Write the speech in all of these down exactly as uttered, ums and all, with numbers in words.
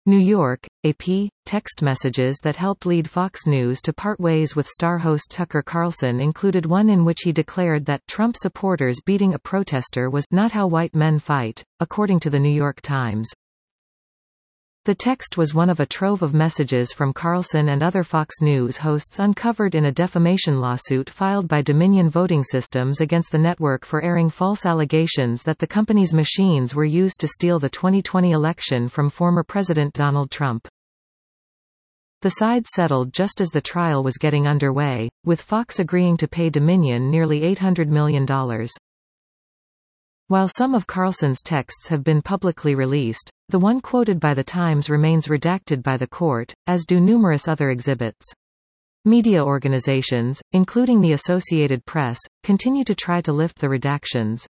New York, A P. Text messages that helped lead Fox News to part ways with star host Tucker Carlson included one in which he declared that Trump supporters beating a protester was not how white men fight, according to the New York Times. The text was one of a trove of messages from Carlson and other Fox News hosts uncovered in a defamation lawsuit filed by Dominion Voting Systems against the network for airing false allegations that the company's machines were used to steal the twenty twenty election from former President Donald Trump. The sides settled just as the trial was getting underway, with Fox agreeing to pay Dominion nearly eight hundred million dollars. While some of Carlson's texts have been publicly released, the one quoted by the Times remains redacted by the court, as do numerous other exhibits. Media organizations, including the Associated Press, continue to try to lift the redactions.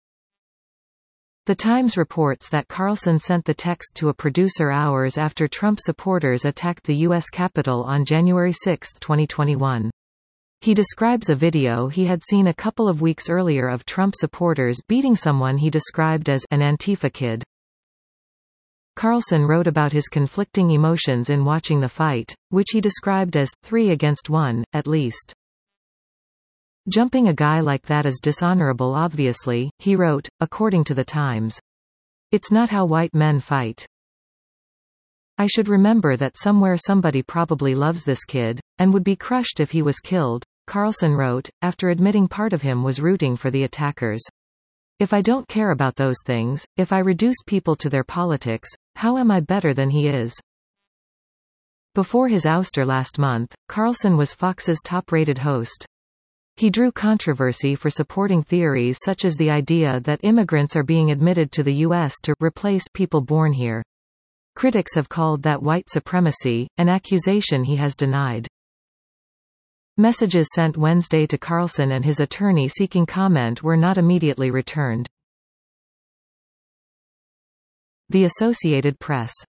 The Times reports that Carlson sent the text to a producer hours after Trump supporters attacked the U S Capitol on January sixth, twenty twenty-one. He describes a video he had seen a couple of weeks earlier of Trump supporters beating someone he described as an Antifa kid. Carlson wrote about his conflicting emotions in watching the fight, which he described as three against one, at least. Jumping a guy like that is dishonorable obviously, he wrote, according to the Times. It's not how white men fight. I should remember that somewhere somebody probably loves this kid, and would be crushed if he was killed, Carlson wrote, after admitting part of him was rooting for the attackers. If I don't care about those things, if I reduce people to their politics, how am I better than he is? Before his ouster last month, Carlson was Fox's top-rated host. He drew controversy for supporting theories such as the idea that immigrants are being admitted to the U S to replace people born here. Critics have called that white supremacy, an accusation he has denied. Messages sent Wednesday to Carlson and his attorney seeking comment were not immediately returned. The Associated Press